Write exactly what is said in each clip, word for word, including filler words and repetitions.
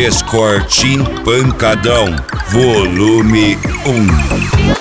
Escortim Pancadão, volume um.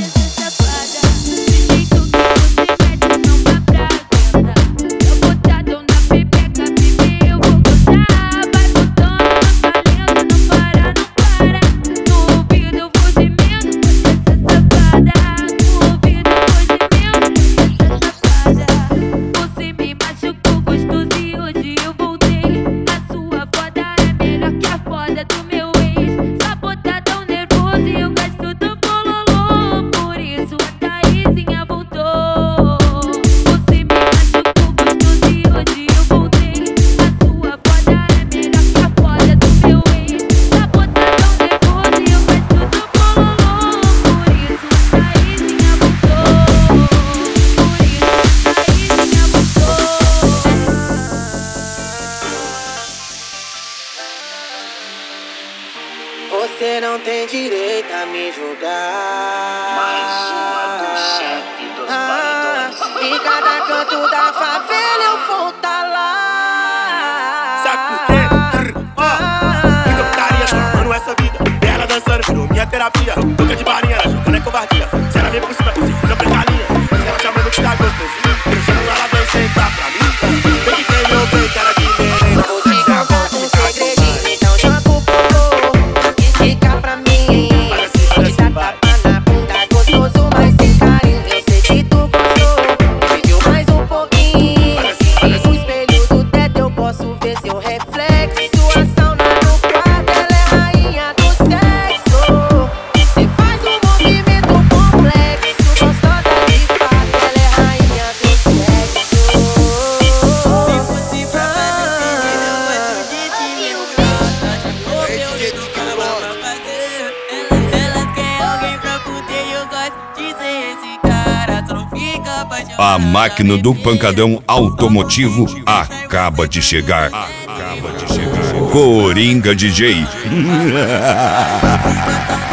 Você não tem direito a me julgar. Mais uma do chefe dos ah, paredões. em cada canto da favela eu vou tá lá. Sabe por quê? Ó, muita putaria, só mano essa vida. Ela dançando virou minha terapia. Boca de barinha, ela jogando é covardia. Se ela vem por cima, consigo não brincar linha. Mas ela chamando que tá gostosinho. Deixando ela vem sentar pra mim. Vem que tem meu bem, cara de merenda. Vou te contar um segredinho, então joga o popô e fica pra mim. Te dá tapa na bunda, gostoso, mas sem carinho. Eu sei que tu gostou, pediu mais um pouquinho. No espelho do teto eu posso ver seu reflexo. Sua sauna no quarto, ela é rainha do sexo. Cê faz um movimento complexo, gostosa de fato, ela é rainha do sexo. Se fosse pra fazer, eu gosto de te lembrar. Ô meu Deus, calma pra fazer. Ela quer alguém pra poder, eu gosto de ser esse cara. Só não fica apaixonado. A máquina do pancadão automotivo acaba de chegar. Acaba de chegar. Coringa D J.